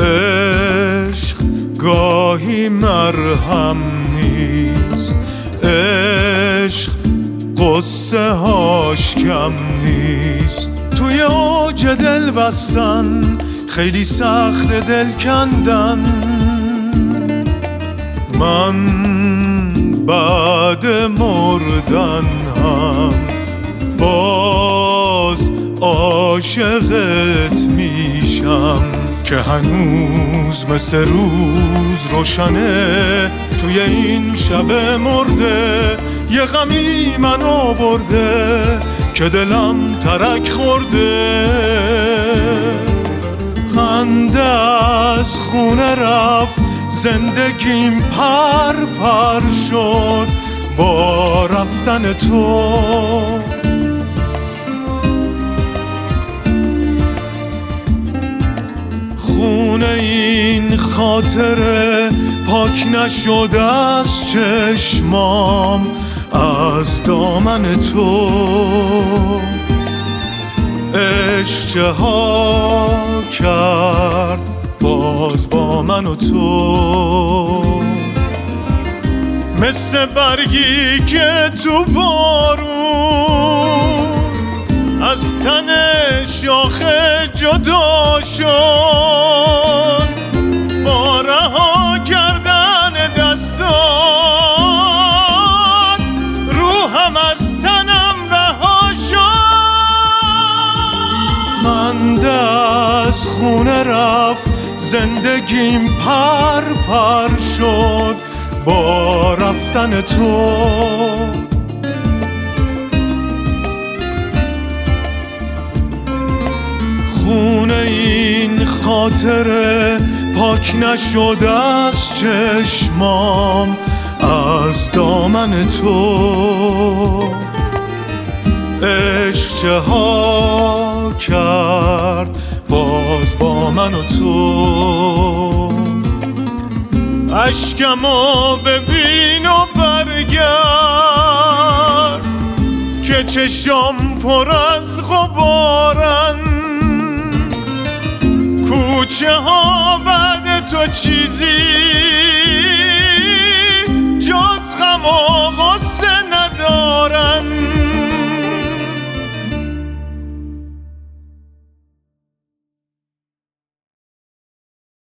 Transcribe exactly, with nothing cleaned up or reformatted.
عشق گاهی مرهم نیست، عشق قصه هاش کم نیست. توی اوج دل بستن خیلی سخت دل کندن. من بعد مردن هم باز عاشقت میشم، که هنوز مثل روز روشنه. توی این شب مرده یه غمی منو برده، که دلم ترک خورده. خنده از خونه رفت، زندگیم پر پر شد با رفتن تو. خونه این خاطره پاک نشد از چشمام، از دامن تو. عشق چه ها کرد باز با من و تو. مثل برگی که تو بارون از تن شاخه جدا شد، با رها کردن دستات روحم از تنم رها شد. خنده از خونه رفت، زندگیم پر پر شد با رفتن تو. خونه این خاطره پاک نشد از چشمام، از دامن تو. عشق چه ها کرد باز با من و تو. اشکمو ببین و برگرد که چشام پر از غبارن. کوچه ها بعد تو چیزی جز غم و غصه ندارن.